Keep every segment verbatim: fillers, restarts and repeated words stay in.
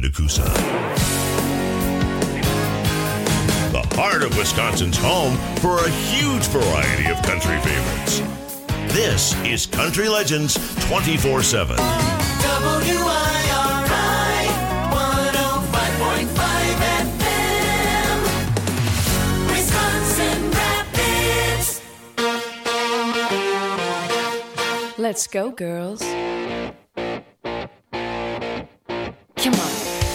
to Coosa. The heart of Wisconsin's home for a huge variety of country favorites. This is Country Legends twenty-four seven. W I R I one oh five point five F M, Wisconsin Rapids. Let's go, girls. Come on.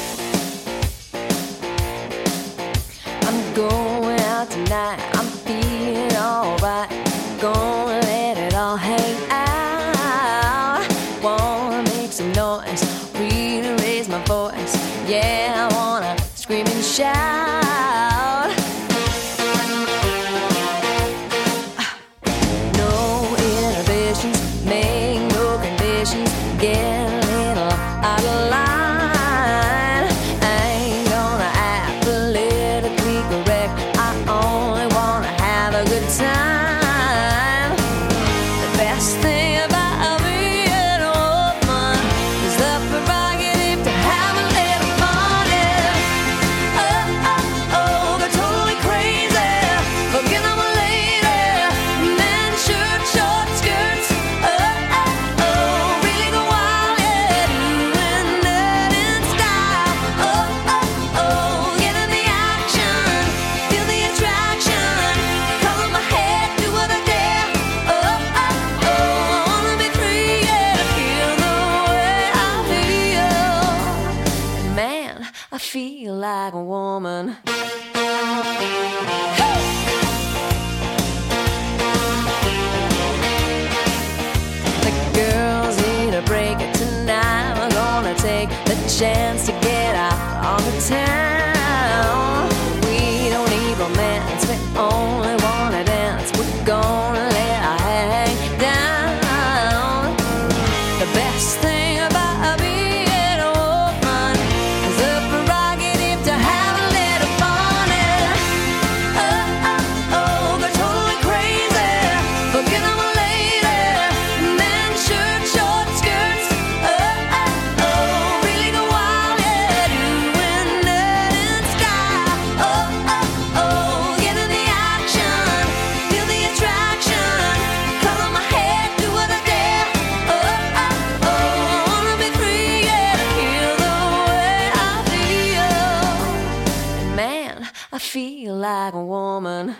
I'm going out tonight. I'm feeling alright. Gonna let it all hang out. Wanna make some noise, really raise my voice. Yeah, I wanna scream and shout. No inhibitions, make no conditions. Get a little out of line. I ain't gonna act politically correct. I only wanna have a good time. The best thing about being a woman is the prerogative to have a little fun. Yeah. Oh, oh, oh, they're totally crazy. Forget I'm a lady. Men, shirt, short skirts. Oh, oh, oh, really go wild. Yeah, doing that in style. Oh, oh, oh, get in the action. Feel the attraction. Color my head, do what I dare. Oh, oh, oh, I wanna be free, yeah, to feel the way I feel. Man, I feel like a woman. The girls need a break tonight. We're gonna take the chance to get out on the town. We don't need romance, we only wanna dance. We're gonna let our hang down. The best thing about being a woman is the prerogative to have a little fun. Yeah. Oh, oh, oh, they're totally crazy. Forget I'm a lady. Men, shirt, short skirts. Oh, oh, oh, really go wild. Yeah, doing that in style. Oh, oh, oh, get in the action. Feel the attraction. Color my head, do what I dare. Oh, oh, oh, I wanna be free, yeah, to feel the way I feel. Man, I feel like a woman.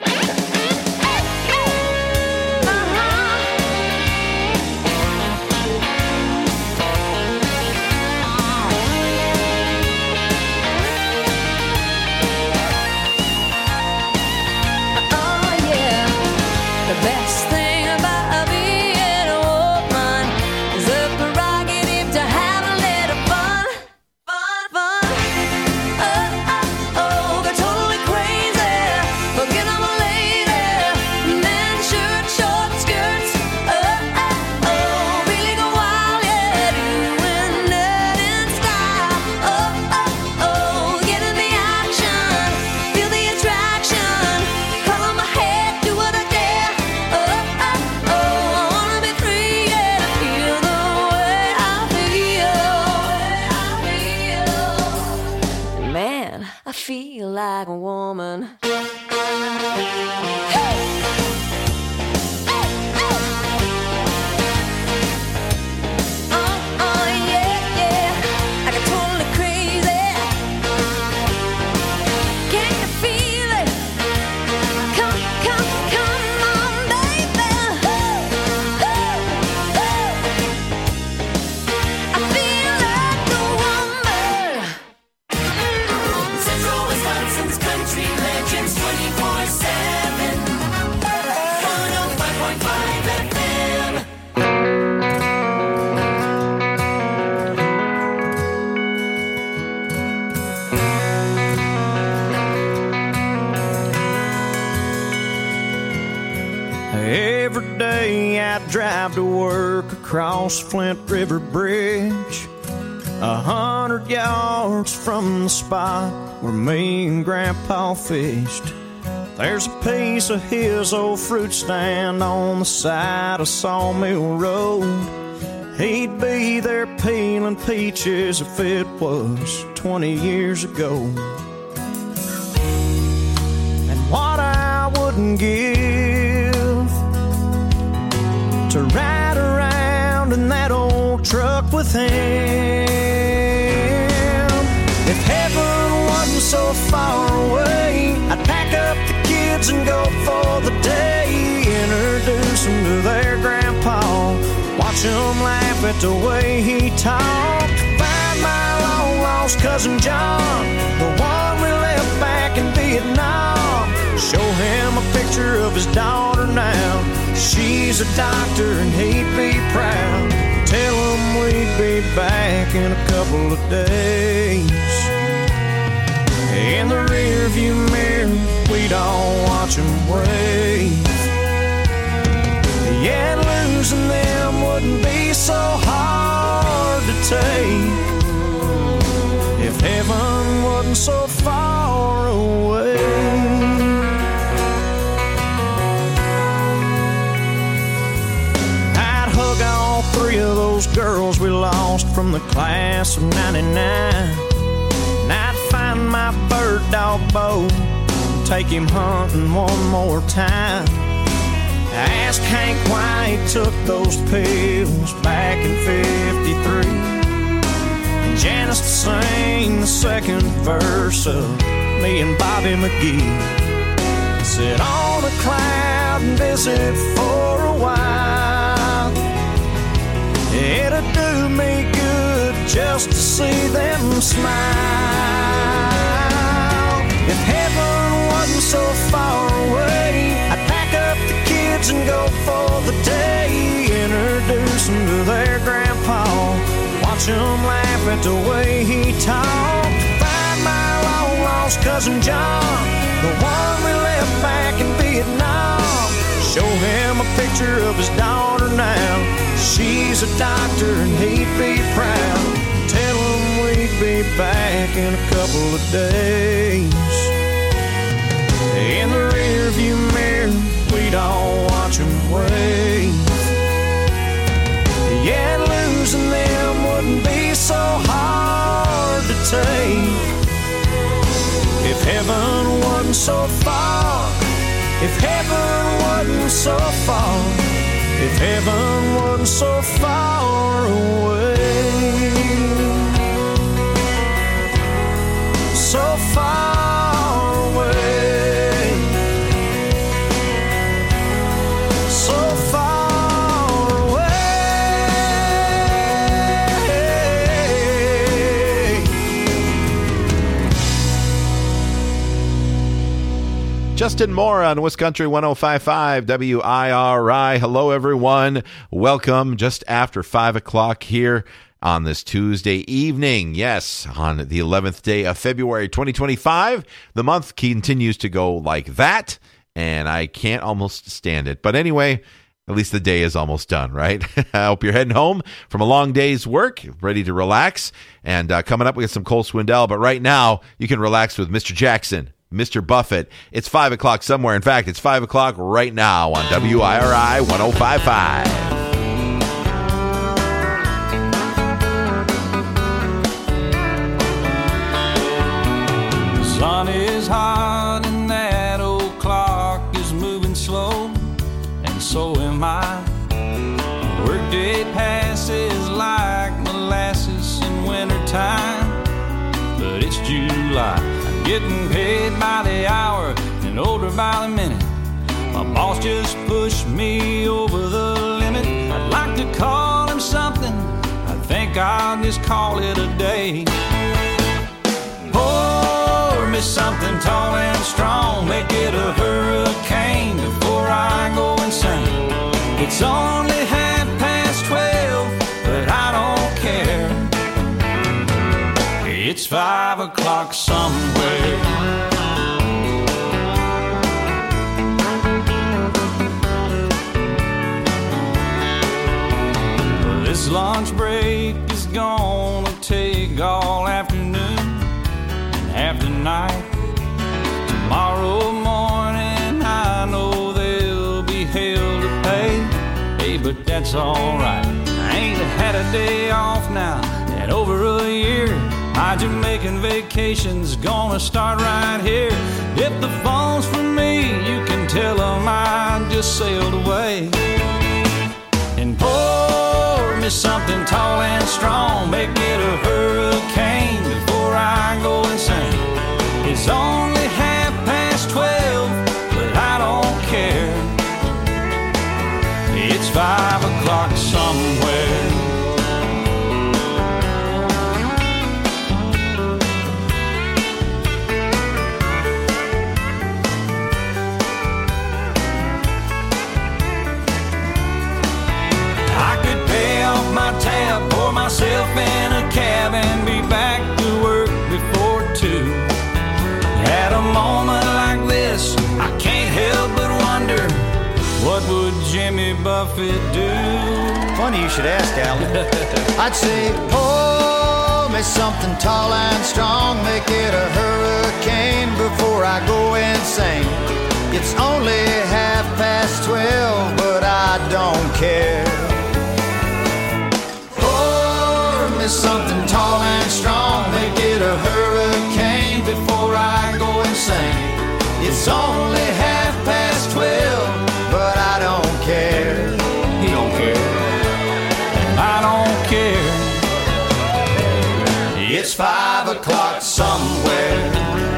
Oh yeah, the best thing about being a woman is the prerogative to have a little fun, fun, fun. Oh, oh, oh, they're totally crazy. Forget I'm a lady. Men, shirt, short skirts. Oh, oh, oh, really go wild, yeah, doing that in style. Oh, oh, oh, get in the action. Feel the attraction. Color my head, do what I dare. Oh, oh, oh, I wanna be free, yeah, to feel the way I feel. Man, I feel like a woman. Oh, oh, yeah, yeah, I got totally crazy. Can you feel it? Come, come, come on, baby. Ooh, ooh, ooh. I feel like a woman. Central Wisconsin's Country Legends twenty-four seven. one oh five point five F M. Every day I drive to work across Flint River Bridge, a hundred yards from the spot where me and Grandpa fished. There's a piece of his old fruit stand on the side of Sawmill Road, he'd be there peeling peaches if it was twenty years ago. And what I wouldn't give to ride around in that old truck with him. If heaven wasn't so far away, I'd pack up the kids and go for the day. Introduce them to their grandpa, watch them laugh at the way he talked. Find my long lost cousin John, the one we left back in Vietnam. Show him a picture of his daughter now. She's a doctor and he'd be proud. Tell him we'd be back in a couple of days. In the rearview mirror, we'd all watch him wave. Yeah, losing them wouldn't be so hard to take if heaven wasn't so far away. I'd hug all three of those girls we lost from the class of ninety-nine. And I'd find my bird dog Bo, take him hunting one more time. I asked Hank why he took those pills back in fifty-three. And Janice to sing the second verse of me and Bobby McGee. Sit on a cloud and visit for a while. It'd do me good just to see them smile. If heaven wasn't so far away, I'd pack up the kids and go for the day. Introduce them to their grandpa, watch them laugh at the way he talked. Find my long lost cousin John, the one we left back in Vietnam. Show him a picture of his daughter now. She's a doctor and he'd be proud. Tell him we'd be back in a couple of days. In the rearview mirror, we'd all watch him wave. Yeah, losing them wouldn't be so hard to take if heaven wasn't so far. If heaven wasn't so far. If heaven wasn't so far away. So far away. So far away. Justin Moore on Wiscountry one oh five point five W I R I. Hello, everyone. Welcome just after five o'clock here on this Tuesday evening. Yes, on the eleventh day of February twenty twenty-five. The month continues to go like that, and I can't almost stand it. But anyway, at least the day is almost done, right? I hope you're heading home from a long day's work, ready to relax. And uh, coming up, we got some Cole Swindell. But right now, you can relax with Mister Jackson, Mister Buffett. It's five o'clock somewhere. In fact, it's five o'clock right now on W I R I one oh five point five. The sun is hot and that old clock is moving slow, and so am I. Workday passes like molasses in wintertime, but it's July. Getting paid by the hour and older by the minute. My boss just pushed me over the limit. I'd like to call him something, I think I'll just call it a day. Pour me something tall and strong, make it a hurricane before I go insane. It's only half past twelve, but I don't care. It's five o'clock somewhere. This lunch break is gonna take all afternoon and half the night. Tomorrow morning I know there'll be hell to pay. Hey, but that's alright. I ain't had a day off now in over a year. My Jamaican vacation's gonna start right here. If the phone's for me, you can tell them I just sailed away. And pour me something tall and strong, make it a hurricane before I go insane. It's only half past twelve, but I don't care. It's five o'clock somewhere. I could pay off my tab, pour myself in a cab, and be back to work before two. At a moment like this, I can't help but wonder, what would Jimmy Buffett do? Funny you should ask, Alan. I'd say, pour me something tall and strong, make it a hurricane before I go insane. It's only half past twelve, but I don't care. Pour me something tall and strong, make it a hurricane before I go insane. It's only half past twelve, but I don't care. He don't care, and I don't care. It's five o'clock somewhere.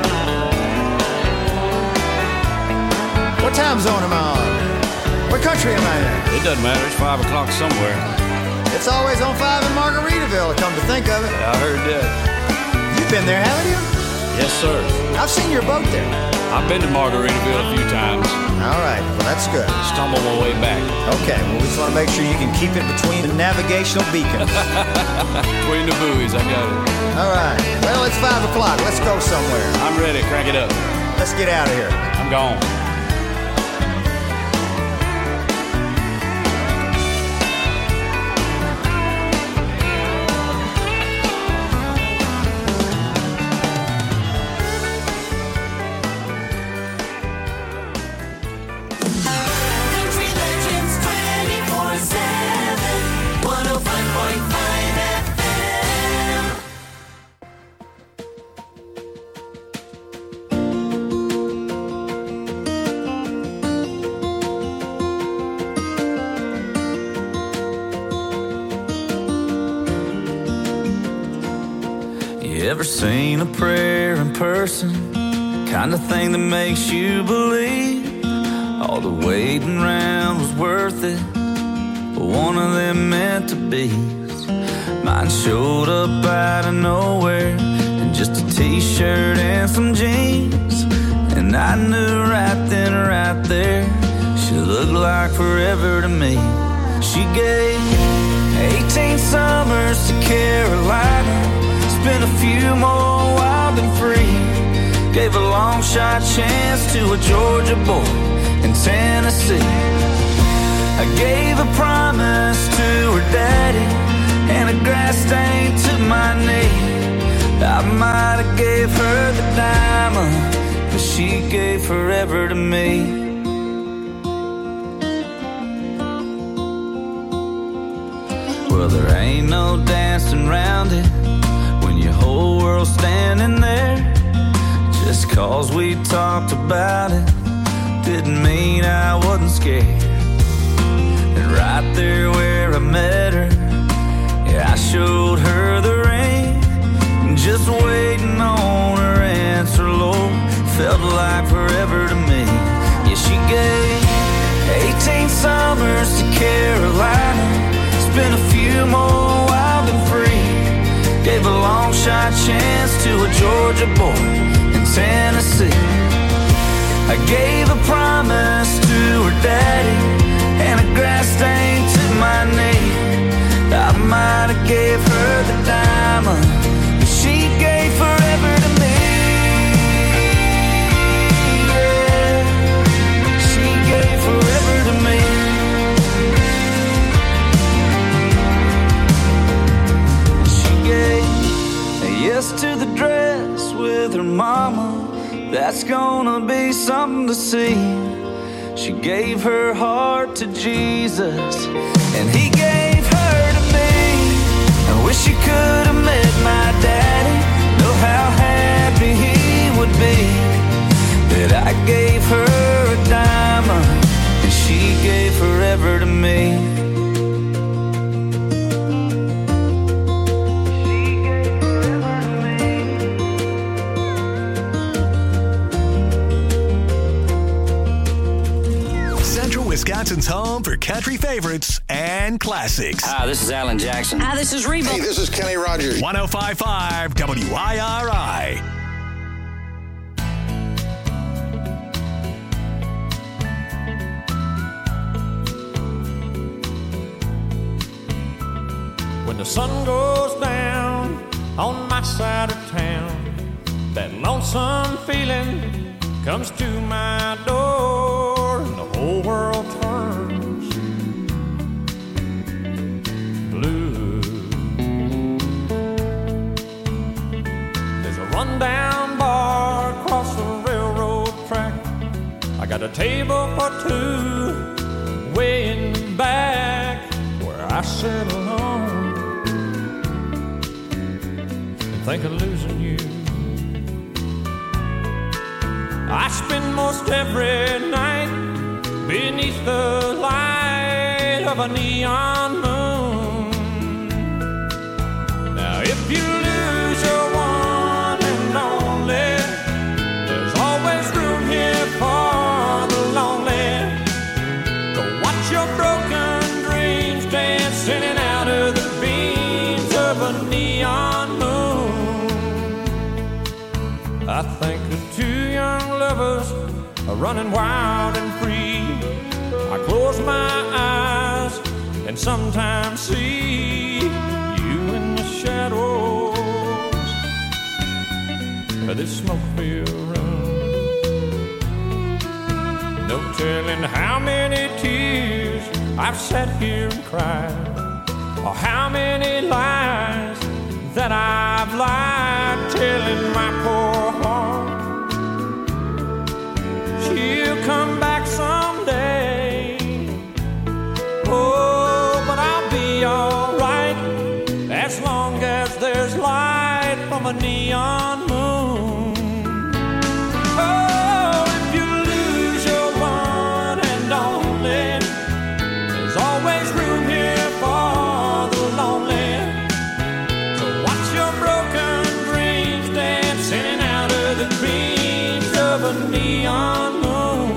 What time zone am I on? What country am I in? It doesn't matter, it's five o'clock somewhere. It's always on five in Margaritaville, come to think of it. Yeah, I heard that. You've been there, haven't you? Yes, sir. I've seen your boat there. I've been to Margaritaville a few times. All right, well, that's good. Stumbled my way back. Okay, well, we just want to make sure you can keep it between the navigational beacons. Between the buoys, I got it. All right, well, it's five o'clock. Let's go somewhere. I'm ready, crank it up. Let's get out of here. I'm gone. Country Legends twenty-four seven, one oh five point five F M. You ever seen a prayer in person? Kind of thing that makes you believe all the waiting around was worth it. But one of them meant to be. Mine showed up out of nowhere in just a t-shirt and some jeans. And I knew right then, right there, she looked like forever to me. She gave eighteen summers to Carolina, spent a few more wild and free. Gave a long shot chance to a Georgia boy in Tennessee. I gave a promise to her daddy and a grass stain to my knee. I might have gave her the diamond, but she gave forever to me. Well, there ain't no dancing around it when your whole world's standing there. Just cause we talked about it didn't mean I wasn't scared. And right there where I met her, yeah, I showed her the ring. Just waiting on her answer, Lord, felt like forever to me. Yeah, she gave eighteen summers to Carolina, spent a few more wild and free. Gave a long shot chance to a Georgia boy in Tennessee. I gave a promise to her daddy and a grass stain to my knee. I might have gave her the diamond, but she gave forever to me. Yeah, she gave forever to me. She gave a yes to the dress with her mama. That's gonna be something to see. She gave her heart to Jesus, and he gave her to me. wish you could have met my daddy. Know how happy he would be that I gave her a diamond and she gave forever to me. Wisconsin's home for country favorites and classics. Hi, this is Alan Jackson. Hi, this is Reba. Hey, this is Kenny Rogers. one oh five point five W I R I. When the sun goes down on my side of town, that lonesome feeling comes to my door, and the whole world turns blue. There's a rundown bar across the railroad track. I got a table for two way in the back where I sit alone and think of losing you. I spend most every night beneath the light of a neon moon. Now if you lose your one and only, there's always room here for the lonely. To watch your broken dreams dance in and out of the beams of a neon moon. I think of two young lovers are running wild and free. I close my eyes and sometimes see you in the shadows of this smoke-filled room. No telling how many tears I've sat here and cried, or how many lies that I've lied, telling my poor heart she'll come back someday. Oh, but I'll be alright as long as there's light from a neon moon. Oh, if you lose your one and only, there's always room here for the lonely. So watch your broken dreams dance in and out of the dreams of a neon moon.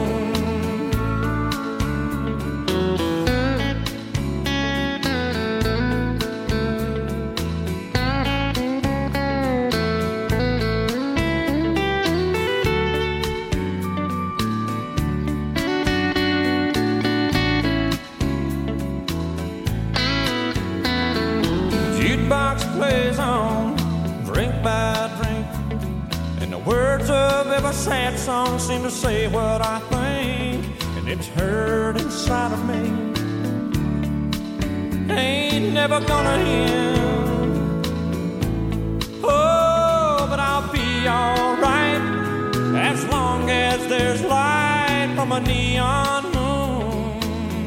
Jukebox plays on, drink by drink, and the words of every sad song seem to say what I think, and it's hurt inside of me. Ain't never gonna end. Oh, but I'll be alright as long as there's light from a neon moon.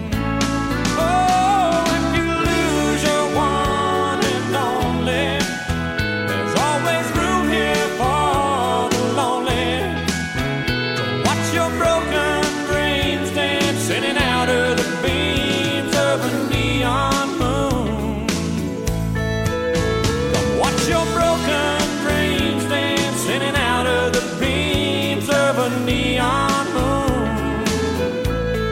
Oh, if you lose your one and only, there's always room here for the lonely. So watch your broken dreams dance in and out of the beams of a neon moon. Come watch your broken dreams dance in and out of the beams of a neon moon.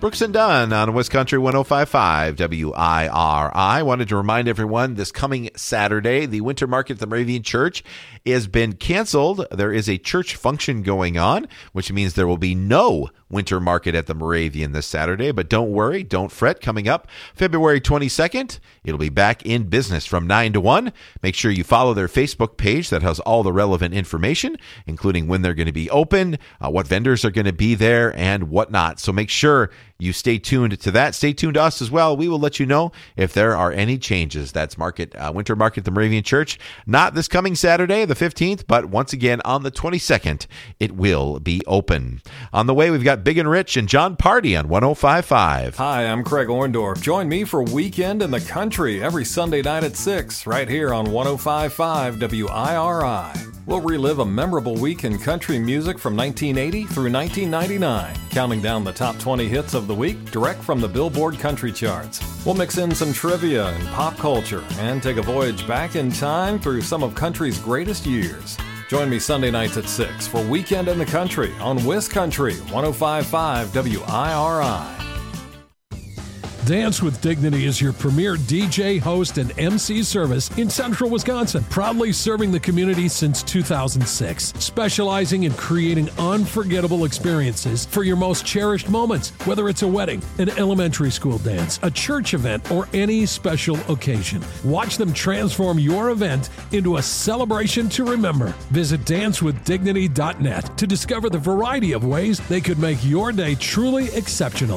Brooks and Dunn on West Country one oh five point five W I R I. Wanted to remind everyone this coming Saturday, the Winter Market at the Moravian Church has been canceled. There is a church function going on, which means there will be no Winter Market at the Moravian this Saturday. But don't worry, don't fret. Coming up February twenty-second, it'll be back in business from nine to one. Make sure you follow their Facebook page that has all the relevant information, including when they're going to be open, uh, what vendors are going to be there, and whatnot. So make sure you stay tuned to that. Stay tuned to us as well. We will let you know if there are any changes. That's Market uh, Winter Market at the Moravian Church. Not this coming Saturday, the fifteenth, but once again on the twenty-second, it will be open. On the way, we've got Big and Rich and John Party on one oh five point five. Hi, I'm Craig Orndorff. Join me for Weekend in the Country every Sunday night at six, right here on one oh five point five W I R I. We'll relive a memorable week in country music from nineteen eighty through nineteen ninety-nine, counting down the top twenty hits of the week direct from the Billboard Country Charts. We'll mix in some trivia and pop culture and take a voyage back in time through some of country's greatest years. Join me Sunday nights at six for Weekend in the Country on West Country one oh five point five W I R I. Dance with Dignity is your premier D J, host, and M C service in central Wisconsin, proudly serving the community since two thousand six, specializing in creating unforgettable experiences for your most cherished moments, whether it's a wedding, an elementary school dance, a church event, or any special occasion. Watch them transform your event into a celebration to remember. Visit dance with dignity dot net to discover the variety of ways they could make your day truly exceptional.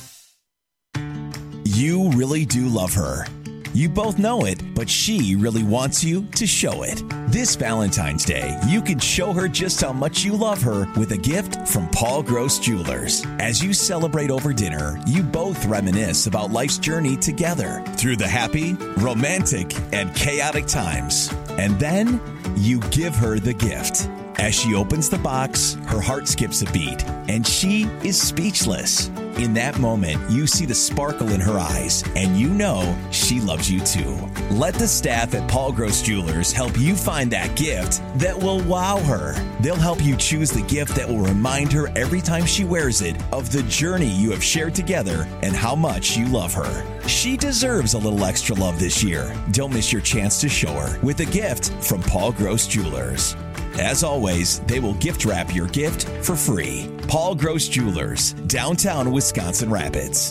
You really do love her. You both know it, but she really wants you to show it. This Valentine's Day, you can show her just how much you love her with a gift from Paul Gross Jewelers. As you celebrate over dinner, you both reminisce about life's journey together through the happy, romantic, and chaotic times. And then you give her the gift. As she opens the box, her heart skips a beat, and she is speechless. In that moment, you see the sparkle in her eyes, and you know she loves you too. Let the staff at Paul Gross Jewelers help you find that gift that will wow her. They'll help you choose the gift that will remind her every time she wears it of the journey you have shared together and how much you love her. She deserves a little extra love this year. Don't miss your chance to show her with a gift from Paul Gross Jewelers. As always, they will gift wrap your gift for free. Paul Gross Jewelers, downtown Wisconsin Rapids.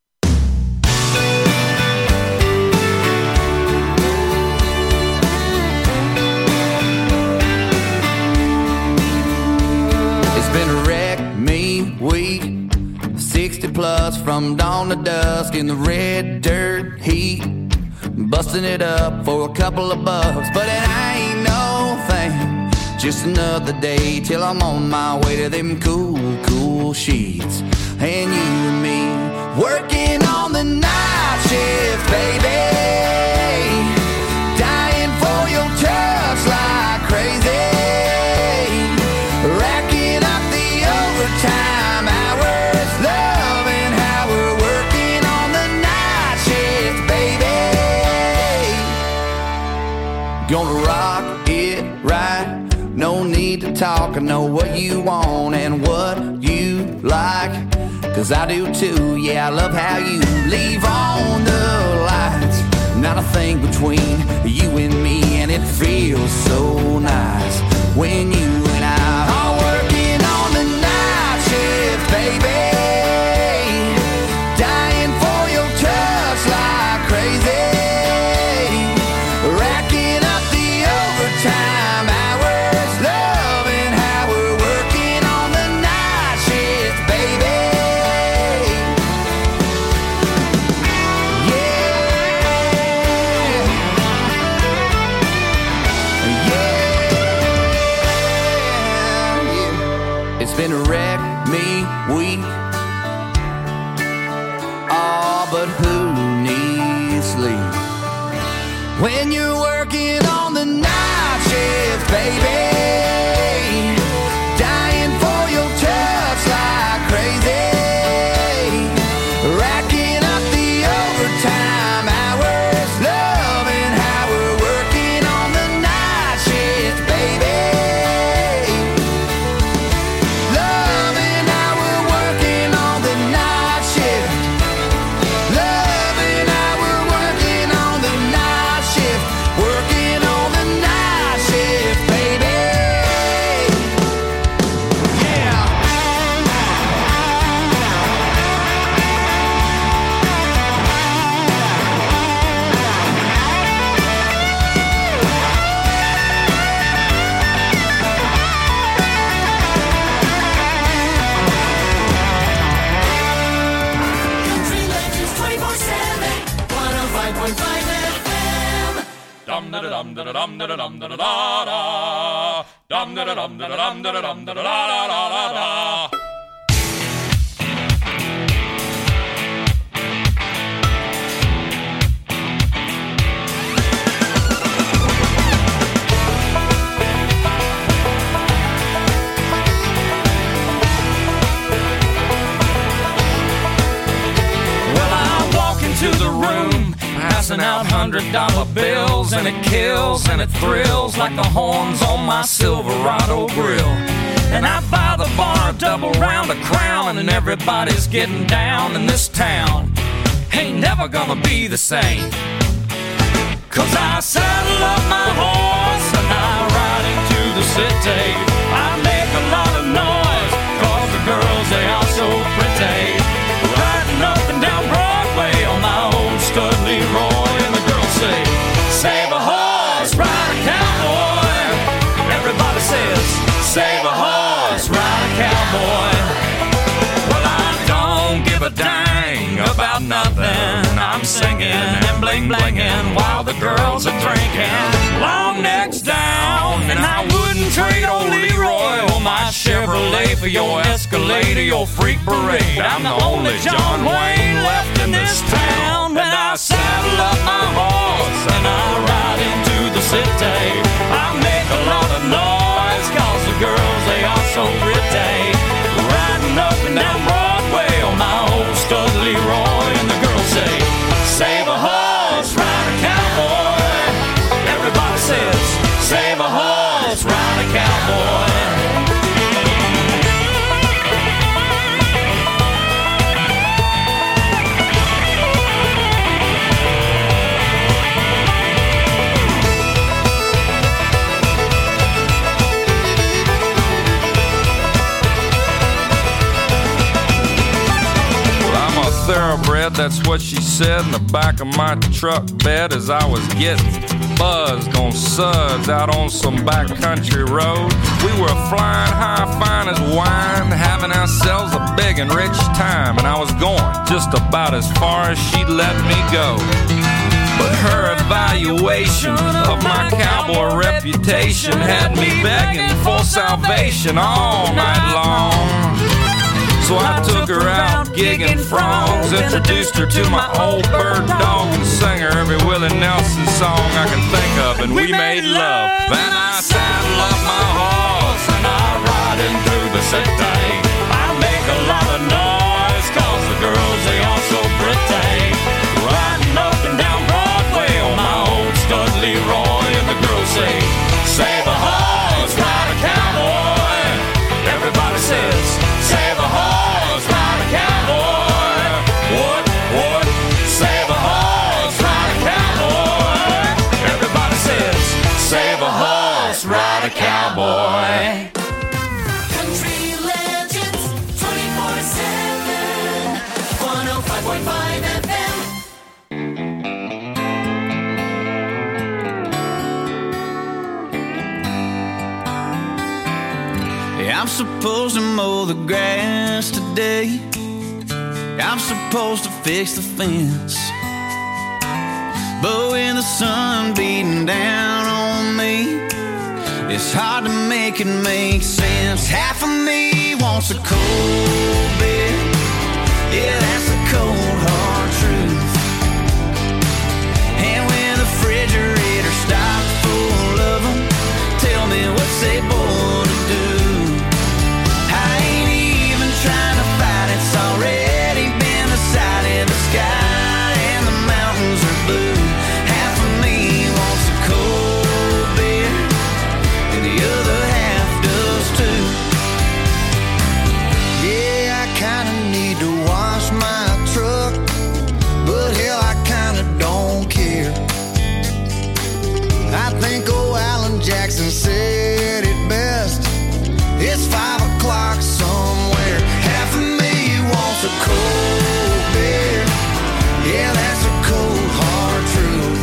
It's been a wreck me week, sixty plus from dawn to dusk in the red dirt heat, busting it up for a couple of bucks, but it ain't no thing. Just another day till I'm on my way to them cool, cool sheets. And you and me working on the night shift, baby. Dying for your touch like crazy. Racking up the overtime hours. Loving how we're working on the night shift, baby. Gonna rock it right. No need to talk, I know what you want and what you like, cause I do too, yeah, I love how you leave on the lights. Not a thing between you and me, and it feels so nice when you and I are working on the night shift, baby. Dying for your touch like crazy. Racking up the overtime. Been a wreck me week. Oh, but who needs sleep when you're working on the night shift, baby? Dying for your touch like crazy. Racking up the overtime hours. Loving how we're working on the night shift, baby. Loving how we're working on the night shift. da da dum da da dum da da da da. Dum da da dum da da dum da da dum da da da da da da. To the room, passing out hundred dollar bills, and it kills and it thrills like the horns on my Silverado grill. And I buy the bar a double round of Crown, and everybody's getting down in this town. Ain't never gonna be the same, 'cause I saddle up my horse and I ride into the city. I make a lot of noise, 'cause the girls, they are so pretty. Riding up and down Broadway on my old stud Leroy, and the girls say, save a horse, ride a cowboy. Everybody says, save a horse, ride a cowboy. Well, I don't give a dang about nothing. I'm singing and bling blinging while the girls are drinking. Long necks down, and I wouldn't trade old Leroy or my Chevrolet for your Escalade or your freak parade. I'm the only John Wayne left in this town. And I saddle up my horse and I ride into the city. I make a lot of noise, 'cause the girls, they are so pretty. Riding up and down Broadway on my old stud Leroy, and the girls say, save a horse, ride a cowboy. Everybody says, save a horse, ride a cowboy. Thoroughbred, that's what she said in the back of my truck bed as I was getting buzzed on suds out on some backcountry road. We were flying high, fine as wine, having ourselves a big and rich time, and I was going just about as far as she'd let me go. But her evaluation of my cowboy reputation had me begging for salvation all night long. So I took her out gigging frogs, introduced her to my old bird dog, and sang her every Willie Nelson song I can think of, and we made love. Then I saddle up my horse and I ride in through the city. I make a lot of noise, 'cause the girls, they are so pretty. Riding up and down Broadway on my old stud Leroy, and the girls say, save a horse, ride a cowboy. Everybody says, save a horse, ride a cowboy. What, what? Save a horse, ride a cowboy. Everybody says, save a horse, ride a cowboy. Country Legends twenty-four seven, one oh five point five F M. I'm supposed to mow the grass today. I'm supposed to fix the fence. But when the sun beating down on me, it's hard to make it make sense. Half of me wants a cold beer. Yeah, that's the cold hard truth. And when the refrigerator stops full of them, tell me what's they bored to do. Trying to fight, it's already been decided. The sky and the mountains are blue. Half of me wants a cold beer, and the other half does too. Yeah, I kinda need to wash my truck, but hell, I kinda don't care. I think old Alan Jackson said it best. It's five o'clock somewhere. Half of me wants a cold beer. Yeah, that's a cold hard truth.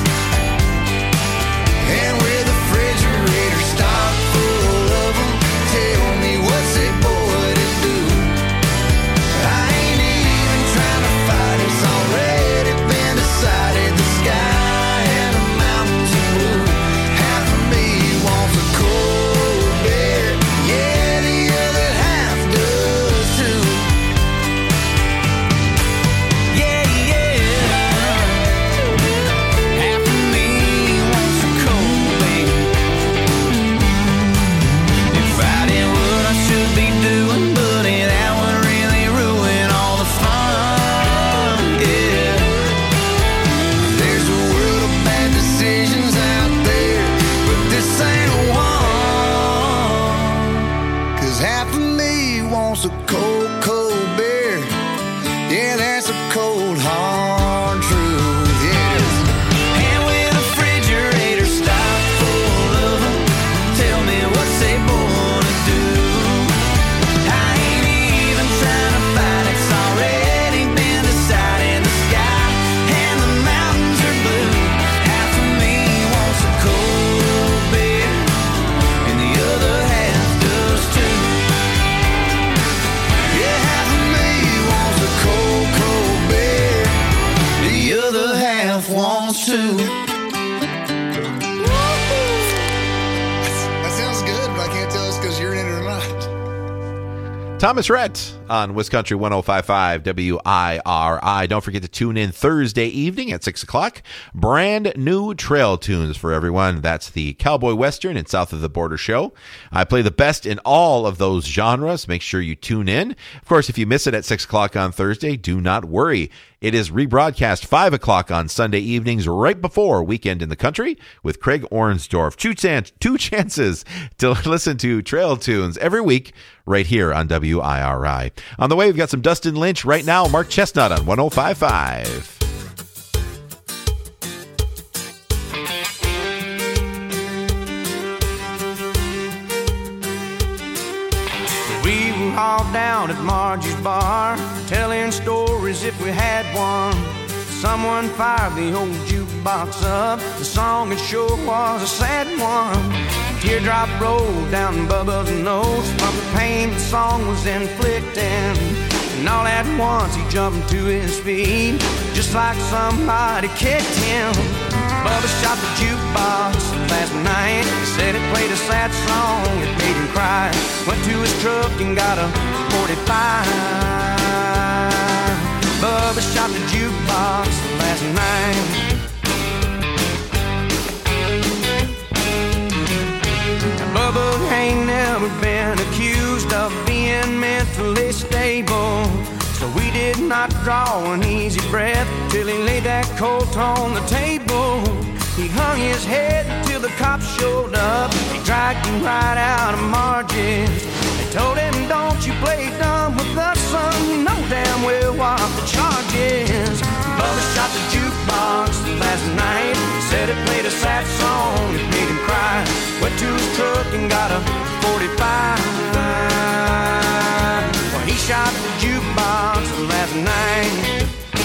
And with the refrigerator stocked full of them, tell me what's a boy to do. I ain't even trying to fight, it's already been decided. The sky and the mountains are blue. Thomas Rhett on Wisconsin one oh five point five W I R I. Don't forget to tune in Thursday evening at six o'clock. Brand new trail tunes for everyone. That's the Cowboy Western and South of the Border show. I play the best in all of those genres. Make sure you tune in. Of course, if you miss it at six o'clock on Thursday, do not worry. It is rebroadcast five o'clock on Sunday evenings right before Weekend in the Country with Craig Ornsdorf. Two, chan- two chances to listen to trail tunes every week right here on W I R I. On the way, we've got some Dustin Lynch right now. Mark Chestnut on one oh five point five. We were all down at Margie's bar, telling stories if we had one. Someone fired the old jukebox up. The song it sure was a sad one. A teardrop rolled down Bubba's nose from the pain the song was inflicting. And all at once he jumped to his feet, just like somebody kicked him. Bubba shot the jukebox last night. Said it played a sad song that made him cry. Went to his truck and got a forty-five. Bubba shot the jukebox last night. Now, Bubba ain't never been accused of being mentally stable, so we did not draw an easy breath till he laid that colt on the table. He hung his head till the cops showed up. They dragged him right out of Margie's. They told him, don't you play dumb with us, son. You know damn well what the charge is. Bubba shot the jukebox last night. Said it played a sad song that made him cry. Went to his truck and got a forty-five. Well, he shot the jukebox last night.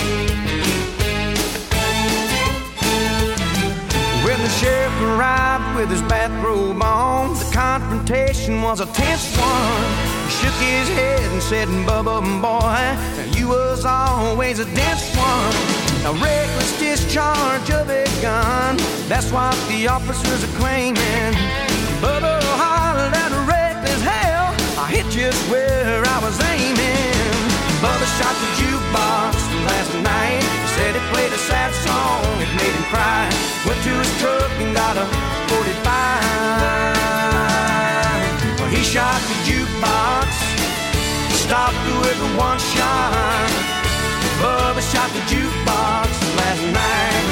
When the sheriff arrived with his bathrobe on, the confrontation was a tense one. He shook his head and said, Bubba, boy, you was always a dense one. A reckless discharge of a gun, that's what the officers are claiming. Bubba hollered at a reckless hell, I hit just where I was aiming. Bubba shot the jukebox last night. Said it played a sad song, it made him cry. Went to his truck and got a forty-five. Well, he shot the jukebox, stopped with a one shot. Bubba shot the jukebox last night.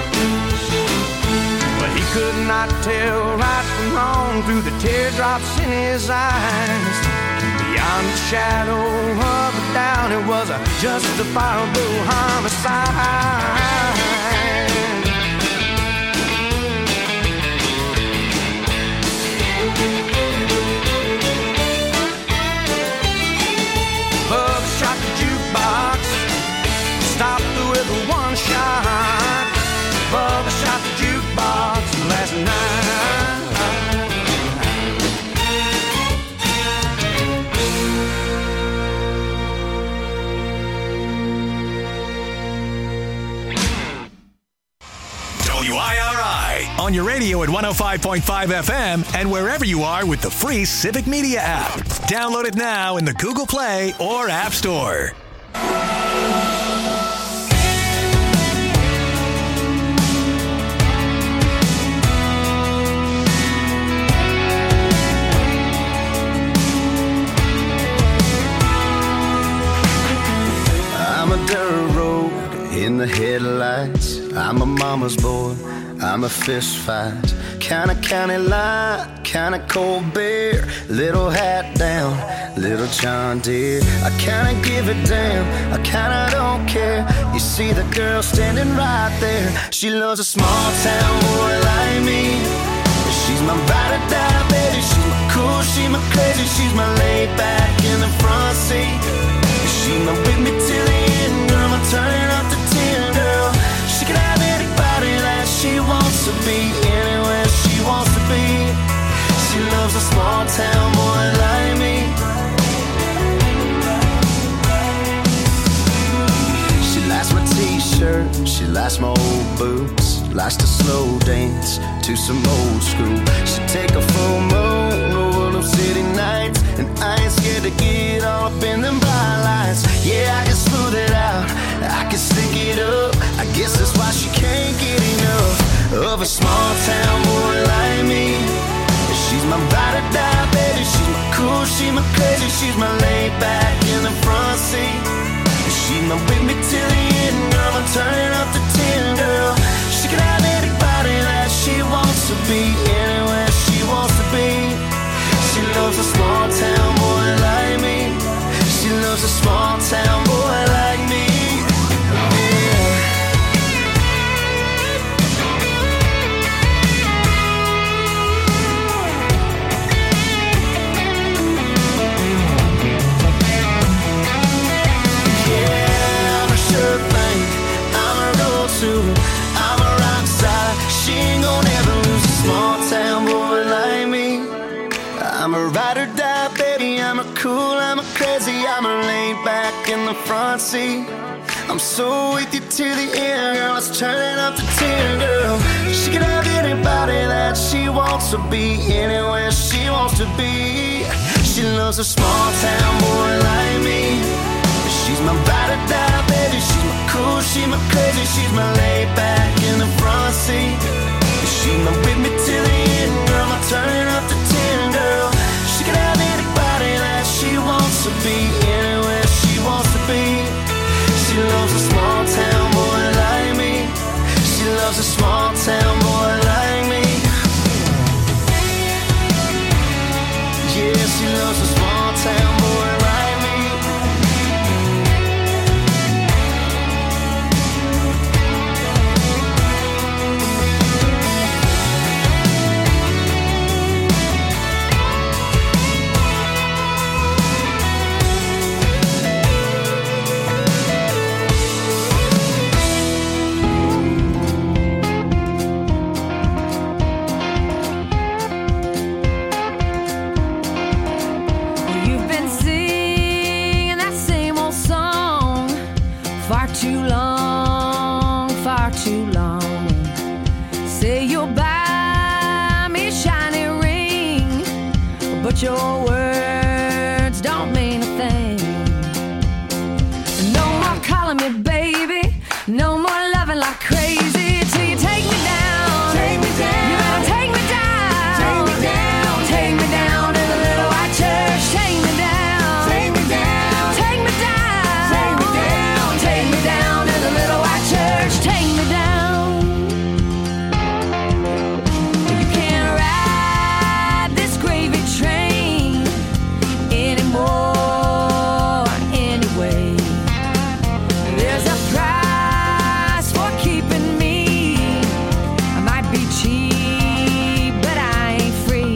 But he could not tell right from wrong through the teardrops in his eyes. Beyond the shadow of a doubt, it was a justifiable homicide. Bubba shot the jukebox, stopped with a one shot. Bubba shot the jukebox last night. W I R I on your radio at one oh five point five F M and wherever you are with the free Civic Media app. Download it now in the Google Play or App Store. I'm a dirt road in the headlights. I'm a mama's boy, I'm a fist fight. Kinda county line, kinda cold beer. Little hat down, little John Deere. I kinda give a damn, I kinda don't care. You see the girl standing right there. She loves a small town boy like me. She's my ride or die, baby. She's my cool, she's my crazy. She's my laid back in the front seat. She's my with me till the end, girl. I'm turning up to ten, girl. She can have anybody that she wants to be, anywhere she wants to be. She loves a small town boy like me. She likes my t-shirt, she likes my old boots, likes to slow dance to some old school. She take a full moon over them city nights, and I ain't scared to get on a ride or die, baby. I'm a cool, I'm a crazy, I'm a laid back in the front seat. I'm so with you to the end, girl. Let's turn it up to ten, girl. She can have anybody that she wants to be, anywhere she wants to be. She loves a small town boy like me. She's my ride or die, baby. She's my cool, she's my crazy, she's my laid back in the front seat. She's my with me to the end, girl. I'm turning up to ten, girl. She can have anybody that she wants to be, anywhere she wants to be. She loves a small town boy like me. She loves a small town boy like me. Yeah, she loves a small town boy like me. Too long, far too long. Say you'll buy me a shiny ring, but your words don't mean a thing. No more calling me baby, no more loving like crazy till you take me down. Take me down. You better take me down. Take me down. Take me down to the little white church. Take me down. Take me down. Take me down. Take me down. Take me down to the little white church. Take me down. You can't ride this gravy train anymore anyway. There's a price for keeping me. I might be cheap, but I ain't free.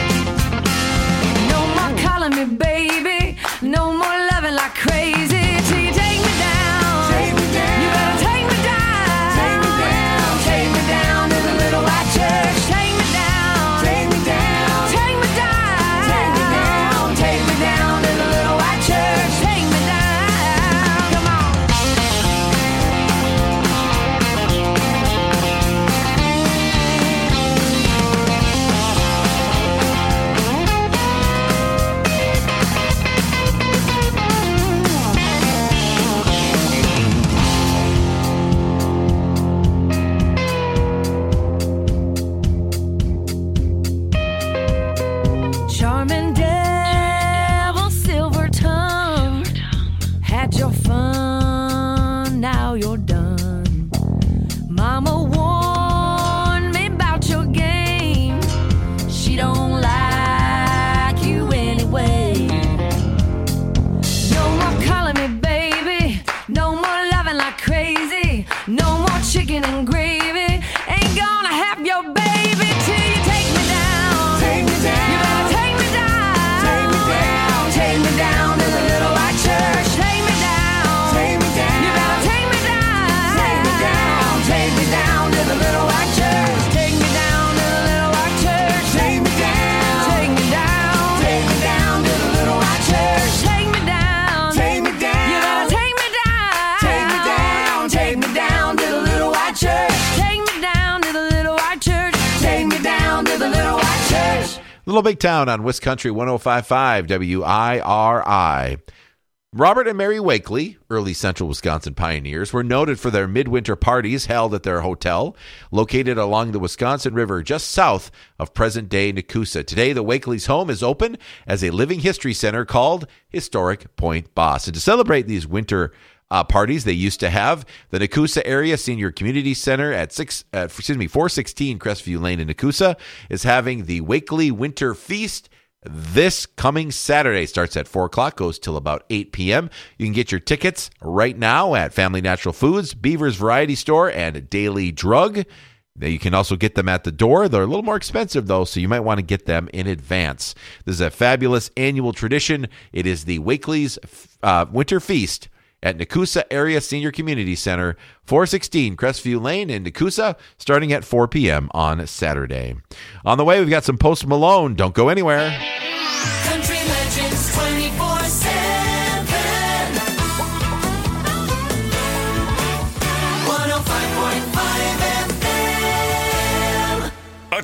No more calling me baby, no more loving like crazy till you take me down. Take me down. You better take me down. Take me down. Take me down to the little white church. Take me down. Take me down. Take me down. Take me down. Take me down to the little white church. Take me down. Come on. Charming devil, silver tongue, had your fun, now you're done. Mama warned me about your game. She don't like you anyway. No more calling me baby, no more loving like crazy, no more chicken and gravy. Ain't gonna have your baby till you take me down. Take me down. You better take me down. Take me down. Take me down to the little white church. Take me down. Take me down. You better take me down. Take me down. Take me down to the little white church. Take me down to the little white church. Take me down. Take me down. Take me down to the little white church. Take me down. Take me down. You better take me down. Take me down. Take me down to the little white church. Take me down to the little white church. Take me down to the little white church. Little Big Town on West Country one oh five point five W I R I. Robert and Mary Wakely, early central Wisconsin pioneers, were noted for their midwinter parties held at their hotel, located along the Wisconsin River just south of present-day Nekoosa. Today, the Wakely's home is open as a living history center called Historic Point Boss. And to celebrate these winter uh, parties they used to have, the Nekoosa Area Senior Community Center at six, uh, excuse me, four sixteen Crestview Lane in Nekoosa is having the Wakely Winter Feast this coming Saturday. Starts at four o'clock, goes till about eight p.m. You can get your tickets right now at Family Natural Foods, Beaver's Variety Store, and Daily Drug. You can also get them at the door. They're a little more expensive, though, so you might want to get them in advance. This is a fabulous annual tradition. It is the Wakely's uh, Winter Feast at Nekoosa Area Senior Community Center, four sixteen Crestview Lane in Nekoosa, starting at four p.m. on Saturday. On the way, we've got some Post Malone. Don't go anywhere.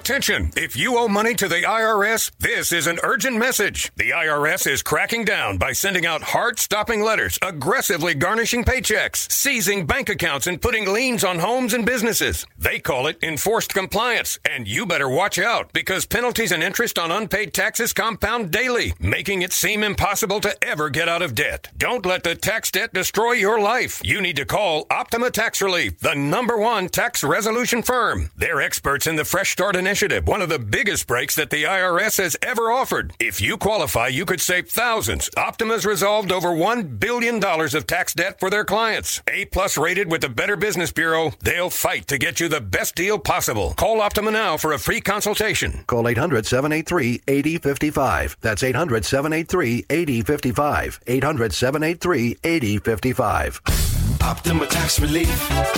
Attention! If you owe money to the I R S, this is an urgent message. The I R S is cracking down by sending out heart-stopping letters, aggressively garnishing paychecks, seizing bank accounts, and putting liens on homes and businesses. They call it enforced compliance, and you better watch out because penalties and interest on unpaid taxes compound daily, making it seem impossible to ever get out of debt. Don't let the tax debt destroy your life. You need to call Optima Tax Relief, the number one tax resolution firm. They're experts in the Fresh Start Initiative, one of the biggest breaks that the I R S has ever offered. If you qualify, you could save thousands. Optima's resolved over one billion dollars of tax debt for their clients. A-plus rated with the Better Business Bureau, they'll fight to get you the best deal possible. Call Optima now for a free consultation. Call eight hundred, seven eight three, eight zero five five. That's eight hundred, seven eight three, eight zero five five. eight hundred, seven eight three, eight zero five five. Optima Tax Relief.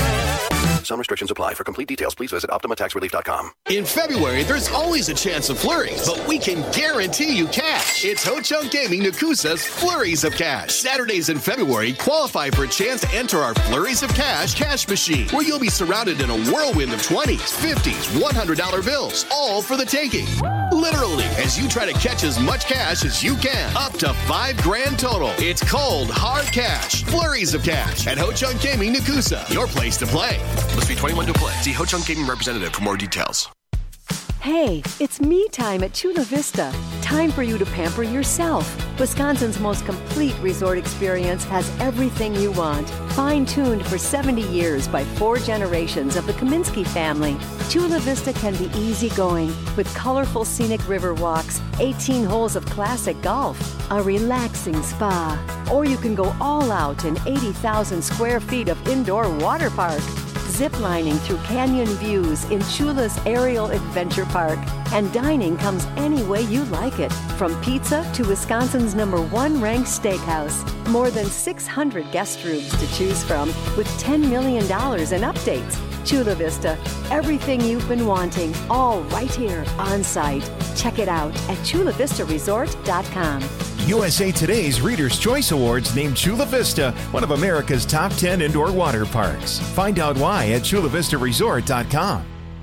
Some restrictions apply. For complete details, please visit optima tax relief dot com. In February, there's always a chance of flurries, but we can guarantee you cash. It's Ho Chunk Gaming Nakusa's Flurries of Cash. Saturdays in February qualify for a chance to enter our Flurries of Cash cash machine, where you'll be surrounded in a whirlwind of twenties, fifties, one hundred dollar bills, all for the taking. Literally, as you try to catch as much cash as you can, up to five grand total. It's cold, hard cash. Flurries of Cash at Ho Chunk Gaming Nakusa, your place to play. Must be twenty-one to play. See Ho Chunk Gaming representative for more details. Hey, it's me time at Chula Vista. Time for you to pamper yourself. Wisconsin's most complete resort experience has everything you want. Fine-tuned for seventy years by four generations of the Kaminsky family. Chula Vista can be easygoing with colorful scenic river walks, eighteen holes of classic golf, a relaxing spa. Or you can go all out in eighty thousand square feet of indoor water park. Ziplining through canyon views in Chula's Aerial Adventure Park. And dining comes any way you like it, from pizza to Wisconsin's number one ranked steakhouse. More than six hundred guest rooms to choose from with ten million dollars in updates. Chula Vista, everything you've been wanting, all right here on site. Check it out at chula vista resort dot com. U S A Today's Reader's Choice Awards named Chula Vista one of America's top ten indoor water parks. Find out why at chula vista resort dot com.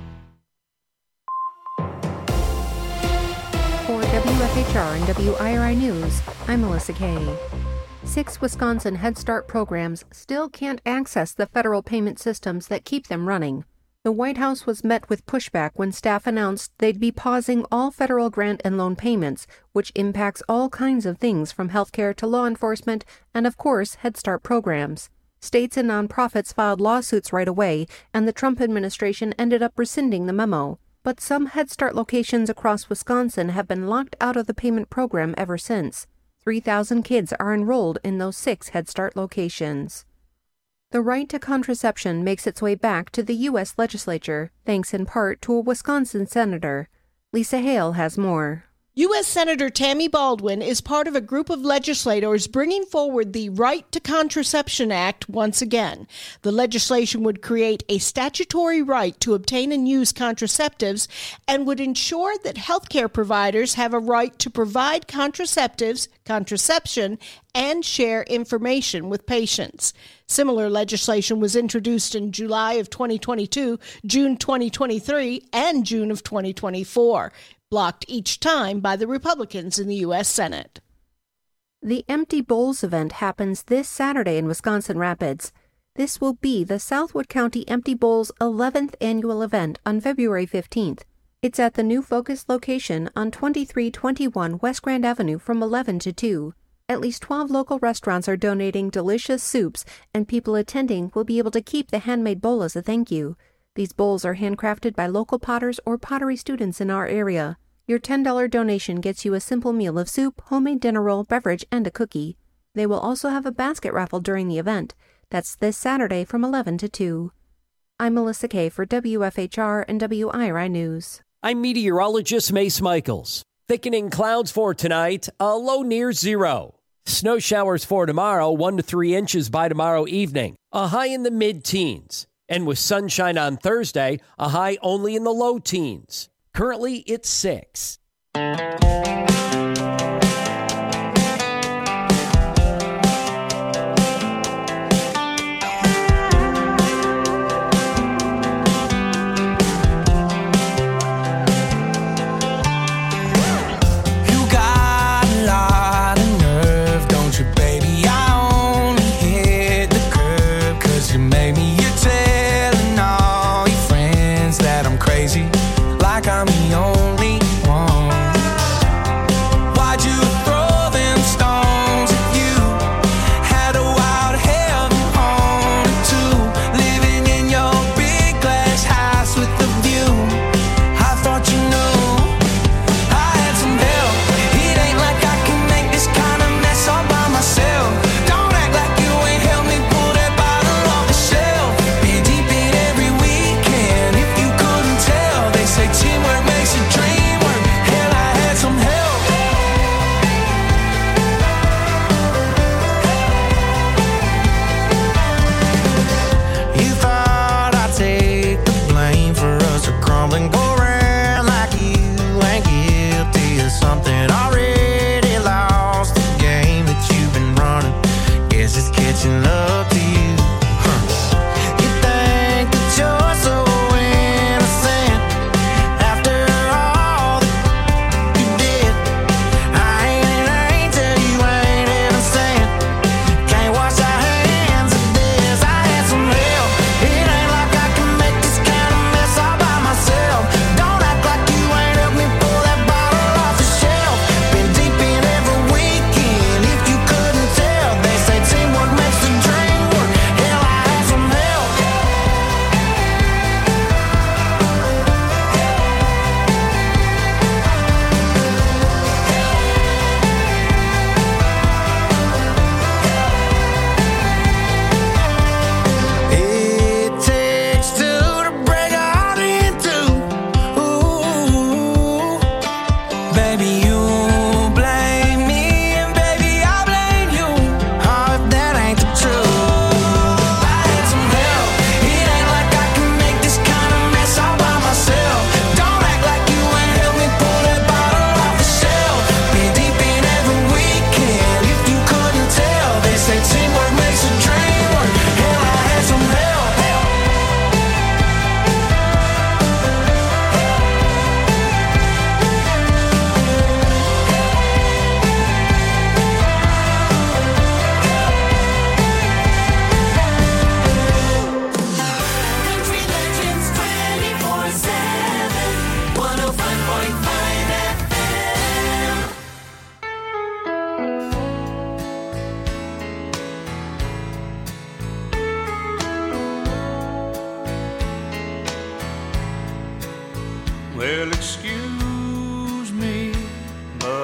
For W F H R and W I R I News, I'm Melissa Kay. Six Wisconsin Head Start programs still can't access the federal payment systems that keep them running. The White House was met with pushback when staff announced they'd be pausing all federal grant and loan payments, which impacts all kinds of things from healthcare to law enforcement and, of course, Head Start programs. States and nonprofits filed lawsuits right away, and the Trump administration ended up rescinding the memo. But some Head Start locations across Wisconsin have been locked out of the payment program ever since. three thousand kids are enrolled in those six Head Start locations. The right to contraception makes its way back to the U S legislature, thanks in part to a Wisconsin senator. Lisa Hale has more. U S Senator Tammy Baldwin is part of a group of legislators bringing forward the Right to Contraception Act once again. The legislation would create a statutory right to obtain and use contraceptives and would ensure that healthcare providers have a right to provide contraceptives, contraception, and share information with patients. Similar legislation was introduced in July of twenty twenty-two, June twenty twenty-three, and June of twenty twenty-four. Blocked each time by the Republicans in the U S Senate. The Empty Bowls event happens this Saturday in Wisconsin Rapids. This will be the Southwood County Empty Bowls eleventh annual event on February fifteenth. It's at the new Focus location on twenty-three twenty-one West Grand Avenue from eleven to two. At least twelve local restaurants are donating delicious soups, and people attending will be able to keep the handmade bowl as a thank you. These bowls are handcrafted by local potters or pottery students in our area. Your ten dollars donation gets you a simple meal of soup, homemade dinner roll, beverage, and a cookie. They will also have a basket raffle during the event. That's this Saturday from eleven to two. I'm Melissa Kay for W F H R and W I R I News. I'm meteorologist Mace Michaels. Thickening clouds for tonight, a low near zero. Snow showers for tomorrow, one to three inches by tomorrow evening, a high in the mid-teens. And with sunshine on Thursday, a high only in the low teens. Currently, it's six.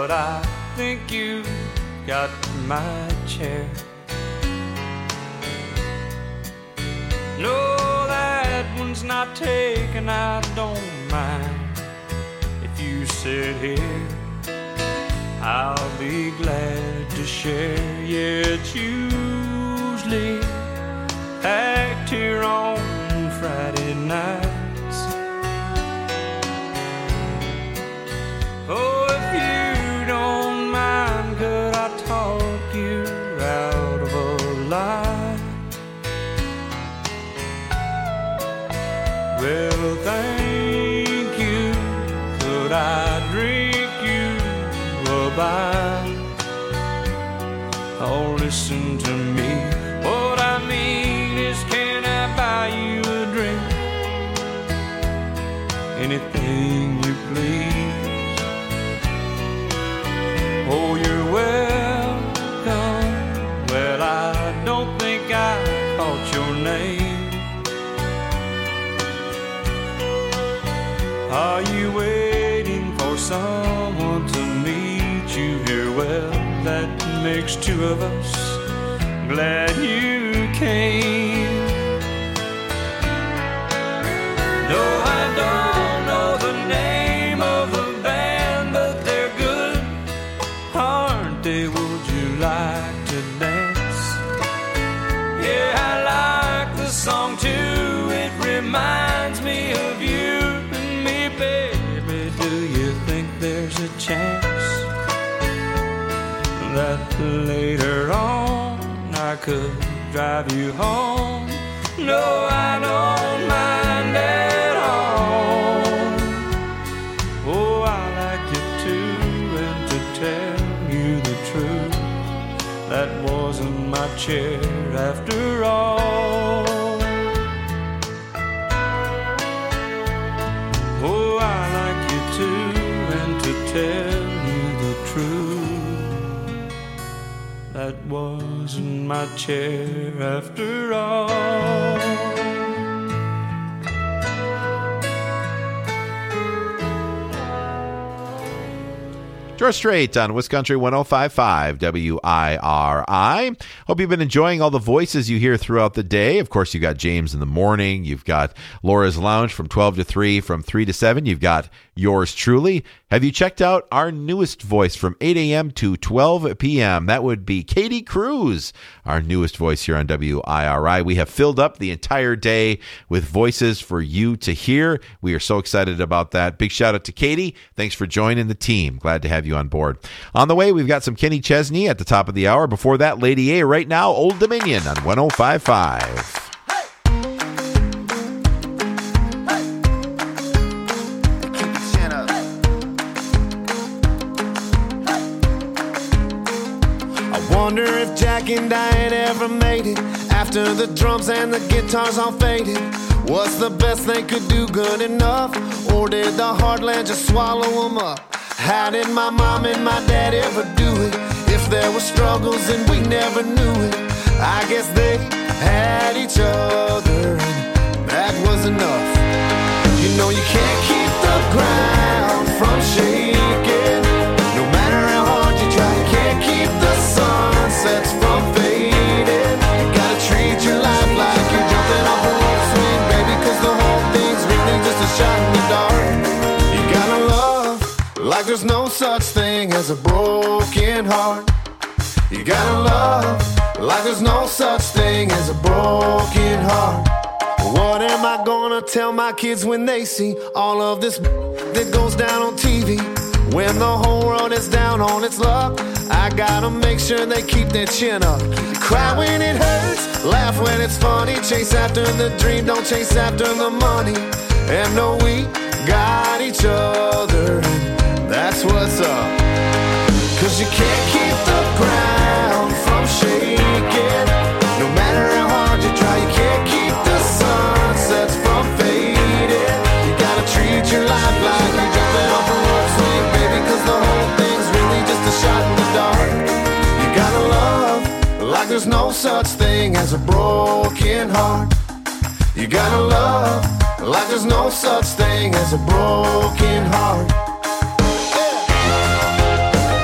but I think you got my chair. No, that one's not taken, I don't mind. If you sit here, I'll be glad to share. Yeah, it's usually packed here on Friday nights. Oh, if you don't mind, could I talk you out of a lie? Well, thank you. Could I drink you a bite? Oh, listen to me. What I mean is, can I buy you a drink? Anything you please. Oh, you're welcome. Well, I don't think I caught your name. Are you waiting for someone to meet you here? Well, that makes two of us. Glad you came. No, I don't know the name of the band, but they're good, aren't they? Would you like to dance? Yeah, I like the song too. It reminds me of you. There's a chance that later on I could drive you home. No, I don't mind at all. Oh, I like you too, and to tell you the truth, that wasn't my chair after all. Oh, I like you too, tell you the truth, that wasn't my chair after all. George Strait on Wisconsin one oh five point five W I R I. Hope you've been enjoying all the voices you hear throughout the day. Of course, you've got James in the morning. You've got Laura's Lounge from twelve to three, from three to seven. You've got yours truly. Have you checked out our newest voice from eight a.m. to twelve p.m.? That would be Katie Cruz, our newest voice here on W I R I. We have filled up the entire day with voices for you to hear. We are so excited about that. Big shout out to Katie. Thanks for joining the team. Glad to have you on board. On the way, we've got some Kenny Chesney at the top of the hour. Before that, Lady A. Right now, Old Dominion on one oh five point five. Wonder if Jack and Diane ever made it after the drums and the guitars all faded. What's the best they could do good enough? Or did the heartland just swallow them up? How did my mom and my dad ever do it? If there were struggles and we never knew it, I guess they had each other and that was enough. You know you can't keep the ground from shaking. No matter how hard you try, you can't keep the sunsets from fading. You gotta treat your life like you're jumping off a rope swing, baby, cause the whole thing's really just a shot in the dark. You gotta love like there's no such thing as a broken heart. You gotta love like there's no such thing as a broken heart. What am I gonna tell my kids when they see all of this that goes down on T V? When the whole world is down on its luck, I gotta make sure they keep their chin up. Cry when it hurts, laugh when it's funny. Chase after the dream, don't chase after the money. And know we got each other, and that's what's up. Cause you can't keep the ground from shaking. No matter how hard you try, you can't keep the sunsets from fading. You gotta treat your life like you're jumping off a rope swing, baby, cause the whole thing's really just a shot in the dark. You gotta love like there's no such thing as a broken heart. You gotta love like there's no such thing as a broken heart.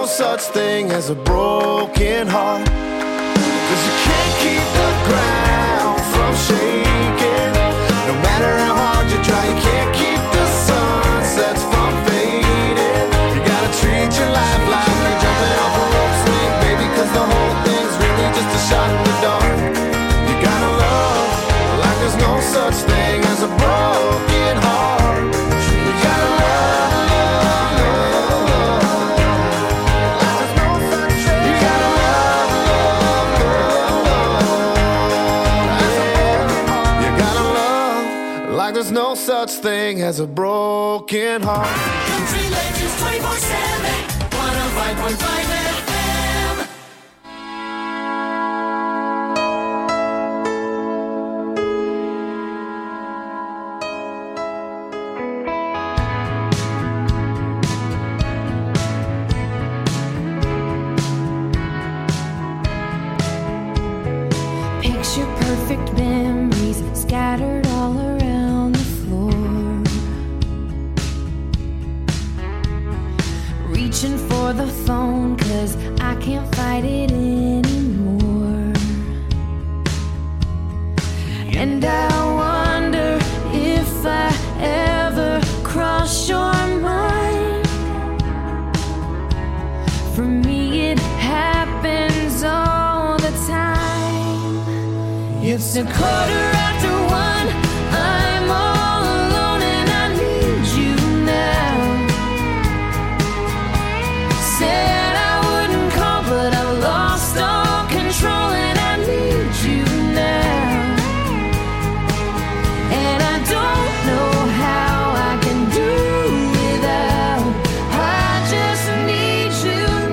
no such thing as a broken heart. Cause you can't keep the ground from shaking. No matter how hard you try, you can't keep the sunsets from fading. You gotta treat your life like you're jumping off a rope swing, baby, cause the whole thing's really just a shot in the dark. You gotta love like there's no such thing as a broken heart. You gotta love, love, love, love, like there's no such thing. You gotta love, love, love, love, you gotta love like there's no such thing as a broken heart. Country Legends twenty-four seven, one oh five point five F M. Picture perfect memories scattered all around the floor. Reaching for the phone cause I can't fight it anymore. And I wonder if I ever cross your mind. For me it happens all the time. It's a quarter after one, I'm all alone and I need you now. Said I wouldn't call but I've lost all control and I need you now. And I don't know how I can do without, I just need you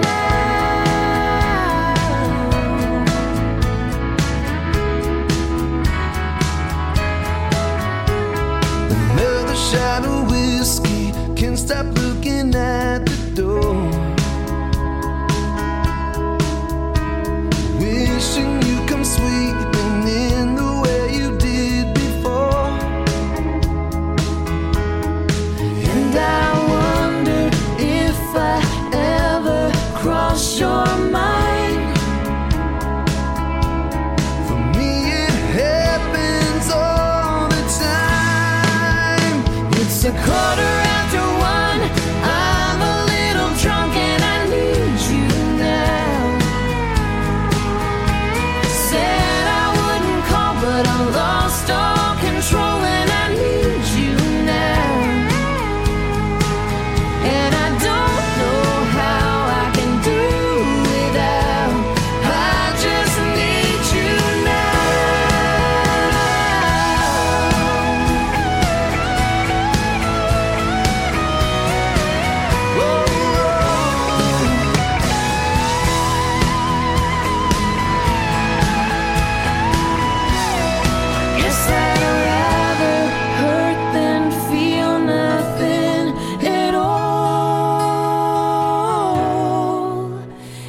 Another shot of whiskey, can't stop looking at the